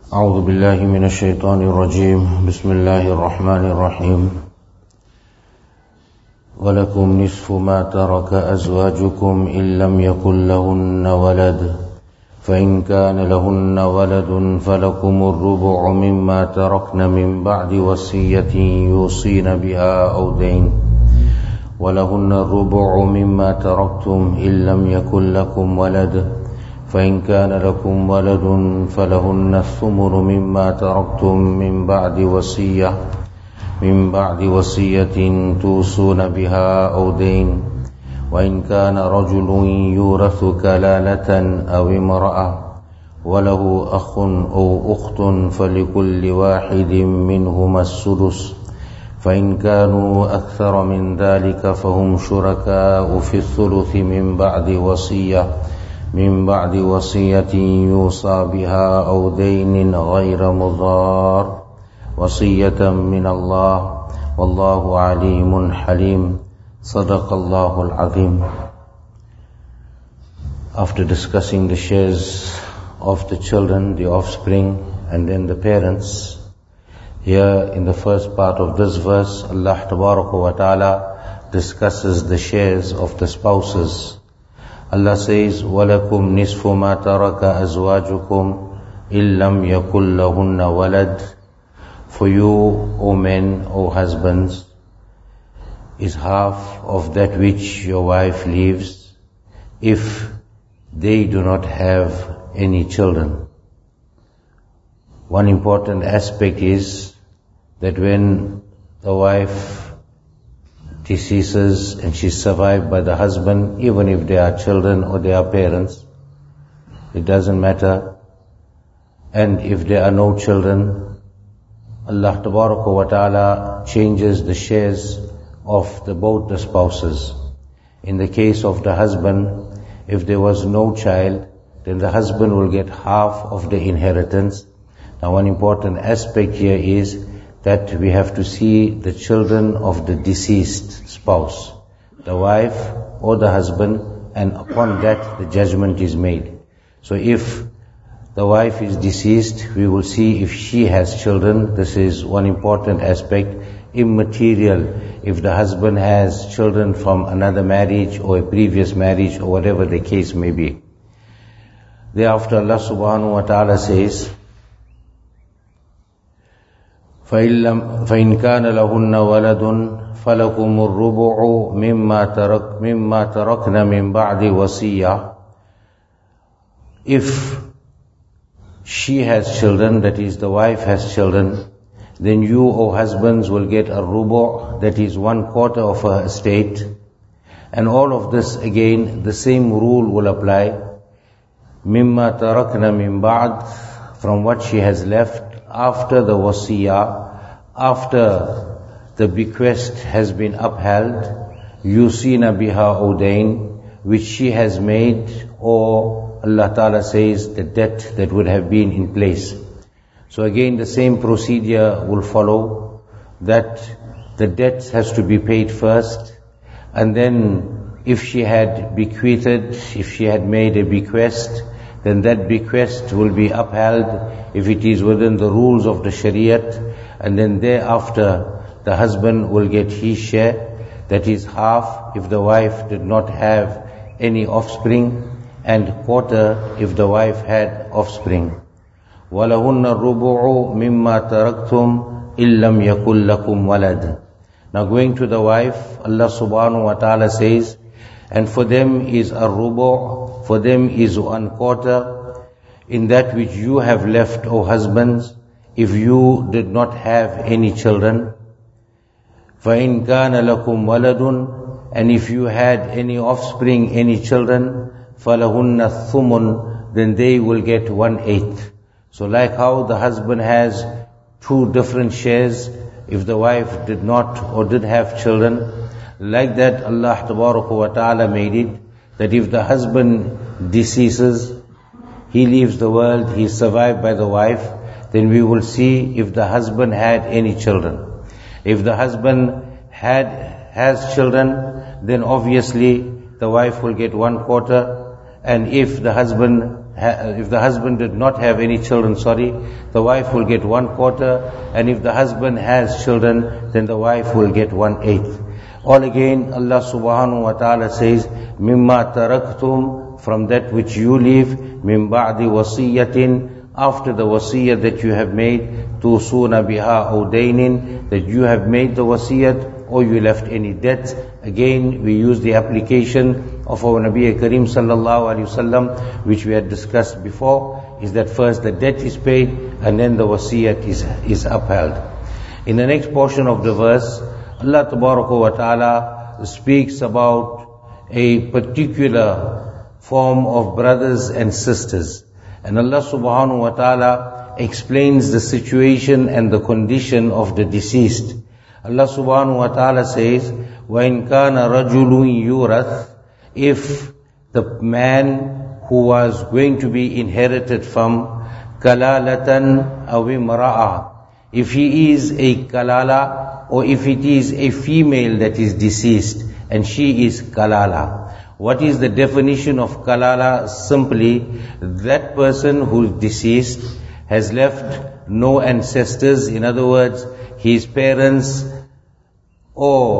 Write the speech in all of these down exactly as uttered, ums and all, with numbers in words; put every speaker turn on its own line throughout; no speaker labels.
أعوذ بالله من الشيطان الرجيم بسم الله الرحمن الرحيم ولكم نصف ما ترك أزواجكم إن لم يكن لهن ولد فإن كان لهن ولد فلكم الربع مما تركن من بعد وصية يوصين بها أو دين ولهن الربع مما تركتم إن لم يكن لكم ولد فإن كان لكم ولد فلهن الثمن مما تركتم من بعد وصية من بعد وصية توصون بها أو دين وإن كان رجل يورث كلالة أو امرأة وله أخ أو أخت فلكل واحد منهما السدس فإن كانوا أكثر من ذلك فهم شركاء في الثلث من بعد وصية من بعد وصية يوصى بها أو دين غير مضار وصية من الله والله عليم حليم صدق الله العظيم. After discussing the shares of the children, the offspring and then the parents, here in the first part of this verse, Allah Tabaraka wa Ta'ala discusses the shares of the spouses. Allah says, وَلَكُمْ نِصْفُ مَا تَرَكَ أَزْوَاجُكُمْ إِن لَّمْ يَكُن لَّهُنَّ وَلَدٌ. For you, O men, O husbands, is half of that which your wife leaves if they do not have any children. One important aspect is that when the wife deceases and she's survived by the husband, even if they are children or they are parents, it doesn't matter. And if there are no children, Allah Tabaraka wa Ta'ala changes the shares of the, both the spouses. In the case of the husband, if there was no child, then the husband will get half of the inheritance. Now one important aspect here is that we have to see the children of the deceased spouse, the wife or the husband, and upon that the judgment is made. So if the wife is deceased, we will see if she has children. This is one important aspect. Immaterial, if the husband has children from another marriage or a previous marriage or whatever the case may be. Thereafter Allah subhanahu wa ta'ala says, فَإِن كَانَ لَهُنَّ وَلَدٌ فَلَكُمُ الرُّبُعُ مِمَّا تَرَكْ مِمَّا تَرَكْنَ مِن بَعْدِ وَصِيَّةٍ. If she has children, that is the wife has children, then you, O husbands, will get a rubu', that is one quarter of her estate. And all of this, again, the same rule will apply. مِمَّا تَرَكْنَ مِن بَعْدِ, from what she has left after the wasiyah, after the bequest has been upheld, yusina biha udain, which she has made, or Allah Ta'ala says the debt that would have been in place. So again the same procedure will follow, that the debt has to be paid first, and then if she had bequeathed, if she had made a bequest, then that bequest will be upheld if it is within the rules of the Shariat, and then thereafter the husband will get his share, that is half if the wife did not have any offspring, and quarter if the wife had offspring. وَلَهُنَّ الرُّبُعُ مِمَّا تَرَكْتُمْ إِن لَّمْ يَكُن لَّكُمْ وَلَدٌ. Now going to the wife, Allah subhanahu wa ta'ala says, and for them is a rubu', for them is one quarter, in that which you have left, O husbands, if you did not have any children. فَإِن كَانَ لَكُمْ وَلَدٌ, and if you had any offspring, any children, فَلَهُنَّ الثُّمُنُ, then they will get one-eighth. So like how the husband has two different shares, if the wife did not or did have children, like that Allah Tabaraka wa Ta'ala made it, that if the husband deceases, he leaves the world, he is survived by the wife, then we will see if the husband had any children. If the husband had has children, then obviously the wife will get one quarter, and if the husband if the husband did not have any children, sorry, the wife will get one quarter, and if the husband has children, then the wife will get one eighth. All again, Allah subhanahu wa ta'ala says, مِمَّا تَرَكْتُمْ, from that which you leave, مِمْ بَعْدِ وَصِيَّةٍ, after the wasiyat that you have made, تُوصُونَ بِهَا أَوْ دَيْنٍ, that you have made the wasiyat, or you left any debt. Again, we use the application of our Nabi Kareem sallallahu alaihi wasallam, which we had discussed before, is that first the debt is paid, and then the wasiyat is, is upheld. In the next portion of the verse, Allah Tabaraka wa Ta'ala speaks about a particular form of brothers and sisters. And Allah Subhanahu wa Ta'ala explains the situation and the condition of the deceased. Allah Subhanahu wa Ta'ala says, وَإِنْ كَانَ رَجُلٌ يُورَثْ, if the man who was going to be inherited from كَلَالَةً أَوْ إِمْرَأَةً, if he is a kalala, or if it is a female that is deceased, and she is kalala. What is the definition of kalala? Simply, that person who is deceased has left no ancestors. In other words, his parents or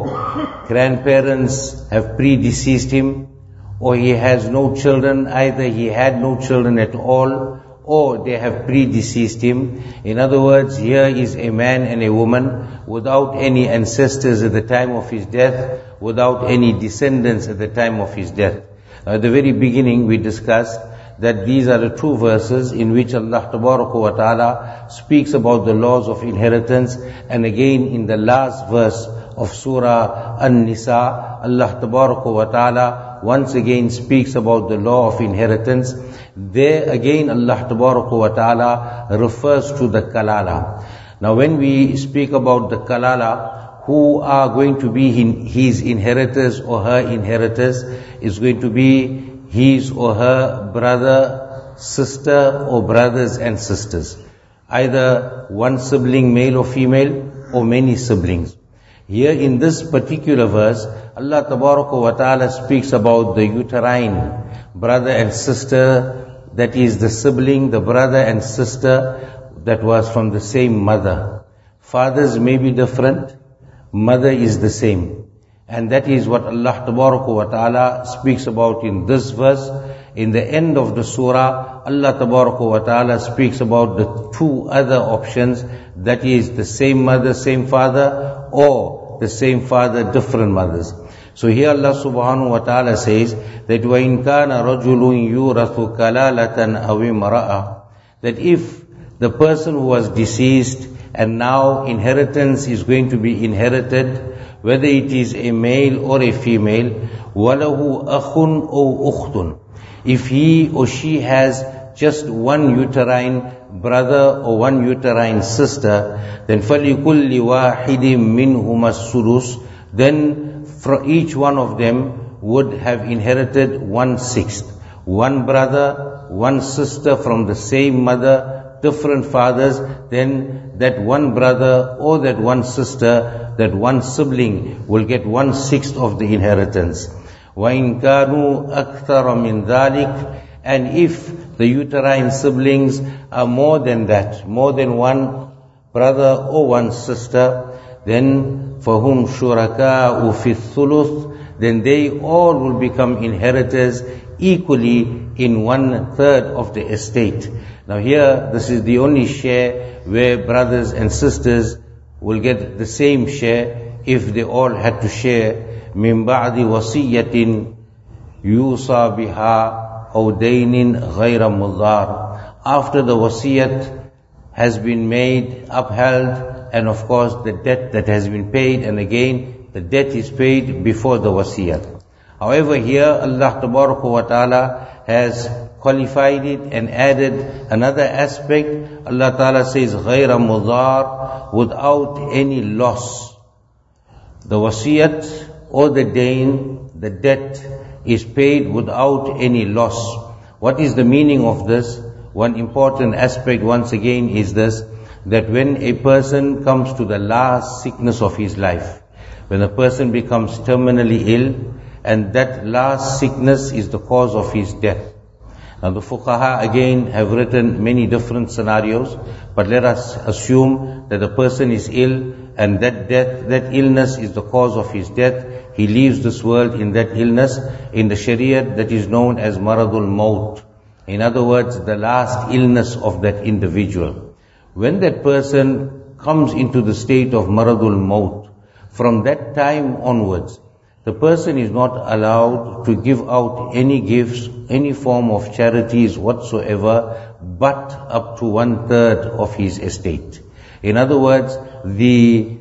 grandparents have predeceased him, or he has no children, either he had no children at all, or they have predeceased him. In other words, here is a man and a woman without any ancestors at the time of his death, without any descendants at the time of his death. Now, at the very beginning we discussed that these are the two verses in which Allah Tabaraka wa Ta'ala speaks about the laws of inheritance, and again in the last verse of Surah An-Nisa, Allah Tabaraka wa Ta'ala once again speaks about the law of inheritance. There again Allah Tabaraka wa Ta'ala refers to the kalala. Now when we speak about the kalala, who are going to be his inheritors or her inheritors, is going to be his or her brother, sister, or brothers and sisters. Either one sibling, male or female, or many siblings. Here in this particular verse, Allah Tabaraka wa Ta'ala speaks about the uterine brother and sister, that is the sibling, the brother and sister that was from the same mother. Fathers may be different, mother is the same. And that is what Allah Tabaraka wa Ta'ala speaks about in this verse. In the end of the surah, Allah Tabaraka wa Ta'ala speaks about the two other options, that is the same mother, same father, or the same father, different mothers. So here Allah Subhanahu wa Ta'ala says that وَإِنْ كَانَ رَجُلٌ يُورَثُ كَلَالَةً أَوْ إِمْرَأَةً, that if the person who was deceased and now inheritance is going to be inherited, whether it is a male or a female, وَلَهُ أَخٌ أَوْ أُخْتٌ, if he or she has just one uterine brother or one uterine sister, then فَلِكُلِّ وَاحِدٍ مِّنْهُمَا السُّدُسُ, then for each one of them would have inherited one-sixth. One brother, one sister from the same mother, different fathers, then that one brother or that one sister, that one sibling will get one-sixth of the inheritance. وَإِنْ كَانُوا أَكْثَرَ مِنْ ذَلِكَ, and if the uterine siblings are more than that, more than one brother or one sister, then فَهُمْ شُرَكَاءُ فِي الثُّلُثِ, then they all will become inheritors equally in one third of the estate. Now here, this is the only share where brothers and sisters will get the same share if they all had to share. مِنْ بَعْدِ وَصِيَّةٍ يُوصَى بِهَا أَوْ دَيْنٍ غَيْرَ مُضَارٍ, after the wasiyat has been made, upheld, and of course the debt that has been paid, and again the debt is paid before the wasiyat. However, here Allah Tabaraka wa Ta'ala has qualified it and added another aspect. Allah Ta'ala says غَيْرَ مُضَارٍ, without any loss. The wasiyat or the dain, the debt, is paid without any loss. What is the meaning of this? One important aspect once again is this, that when a person comes to the last sickness of his life, when a person becomes terminally ill, and that last sickness is the cause of his death, Now the fuqaha again have written many different scenarios, but let us assume that the person is ill and that death, that illness is the cause of his death. He leaves this world in that illness. In the Shariah, that is known as maradul maut. In other words, the last illness of that individual. When that person comes into the state of maradul maut, from that time onwards, the person is not allowed to give out any gifts, any form of charities whatsoever, but up to one third of his estate. In other words, the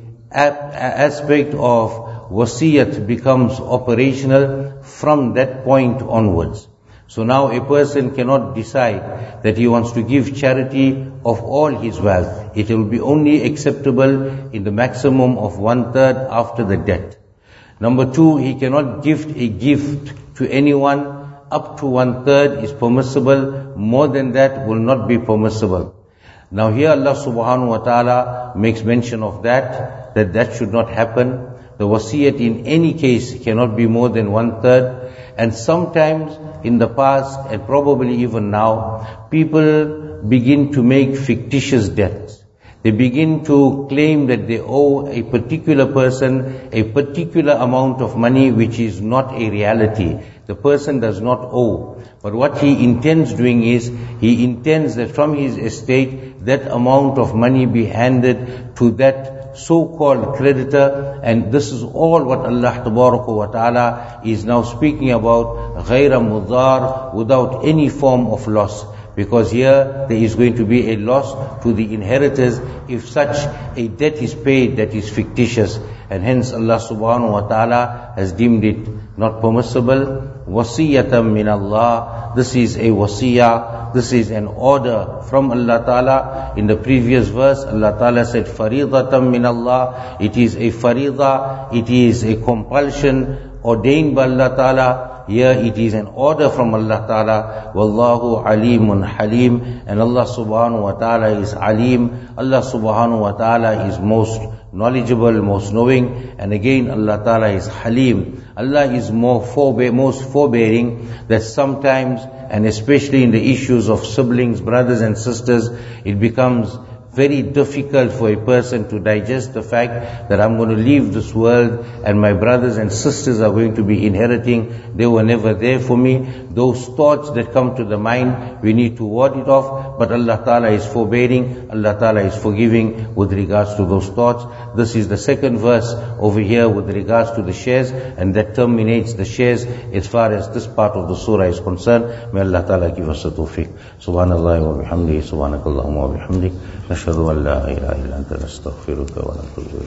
aspect of wasiyat becomes operational from that point onwards. So now a person cannot decide that he wants to give charity of all his wealth. It will be only acceptable in the maximum of one third after the death. Number two, he cannot gift a gift to anyone. Up to one third is permissible. More than that will not be permissible. Now here Allah subhanahu wa ta'ala makes mention of that, that that should not happen. The wasiyat in any case cannot be more than one third. And sometimes in the past, and probably even now, people begin to make fictitious debts. They begin to claim that they owe a particular person a particular amount of money which is not a reality. The person does not owe. But what he intends doing is, he intends that from his estate, that amount of money be handed to that so-called creditor. And this is all what Allah Tabaraka wa Ta'ala is now speaking about, غَيْرَ مُضَارٍ, without any form of loss. Because here there is going to be a loss to the inheritors if such a debt is paid that is fictitious. And hence Allah subhanahu wa ta'ala has deemed it not permissible. Wasiyatam min Allah. This is a wasiyah. This is an order from Allah ta'ala. In the previous verse, Allah ta'ala said, Faridatam min Allah. It is a farida. It is a compulsion ordained by Allah ta'ala. Here it is an order from Allah Ta'ala. Wallahu alimun halim. And Allah subhanahu wa ta'ala is alim. Allah subhanahu wa ta'ala is most knowledgeable, most knowing. And again Allah Ta'ala is halim. Allah is more forbear, most forbearing, that sometimes, and especially in the issues of siblings, brothers and sisters, it becomes very difficult for a person to digest the fact that I'm going to leave this world and my brothers and sisters are going to be inheriting. They were never there for me. Those thoughts that come to the mind, we need to ward it off. But Allah Ta'ala is forbearing. Allah Ta'ala is forgiving with regards to those thoughts. This is the second verse over here with regards to the shares, and that terminates the shares as far as this part of the surah is concerned. May Allah Ta'ala give us the tawfiq. Subhanallah wa bihamdihi, subhanakallahumma wa bihamdik. نشهد أن لا إله إلا أنت نستغفرك ونتوب إليك.